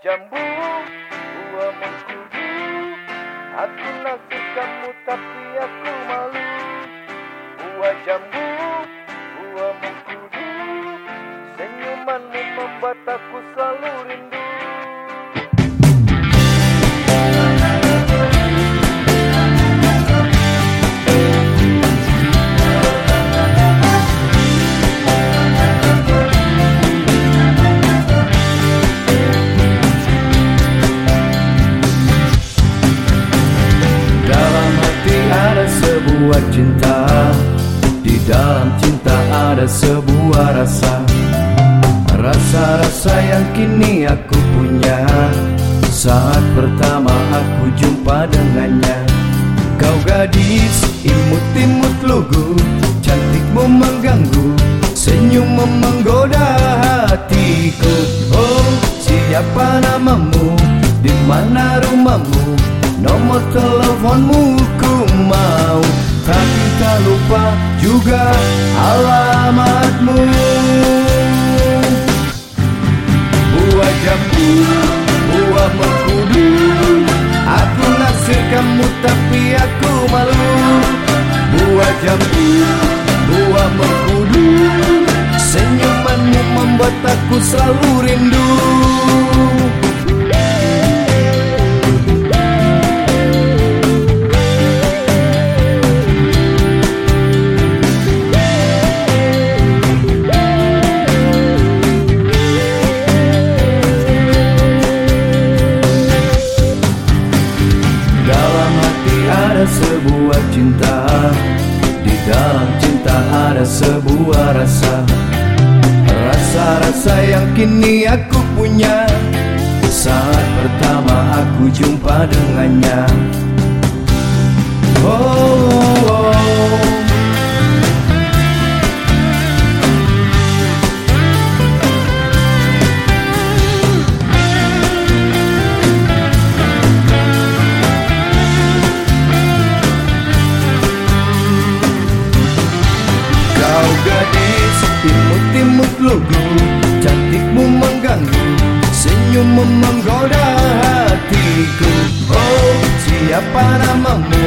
jambu, buah mengkudu. Aku naksir kamu tapi aku malu. Buah jambu, buah mengkudu. Senyumanmu membuat aku selalu rindu. Sebuah cinta, di dalam cinta ada sebuah rasa. Rasa-rasa yang kini aku punya saat pertama aku jumpa dengannya. Kau gadis imut-imut lugu, cantikmu mengganggu, senyummu menggoda hatiku. Oh, siapa namamu? Di mana rumahmu? Nomor teleponmu ku mau, tapi tak lupa juga alamatmu. Buah jambu, buah mengkudu. Aku naksir kamu tapi aku malu. Buah jambu, buah mengkudu. Senyumanmu membuat aku selalu rindu. Sebuah cinta, di dalam cinta ada sebuah rasa. Rasa-rasa yang kini aku punya saat pertama aku jumpa dengannya. Oh, oh, oh. Imut-imut lugu, cantikmu mengganggu, senyummu menggoda hatiku. Oh, siapa namamu?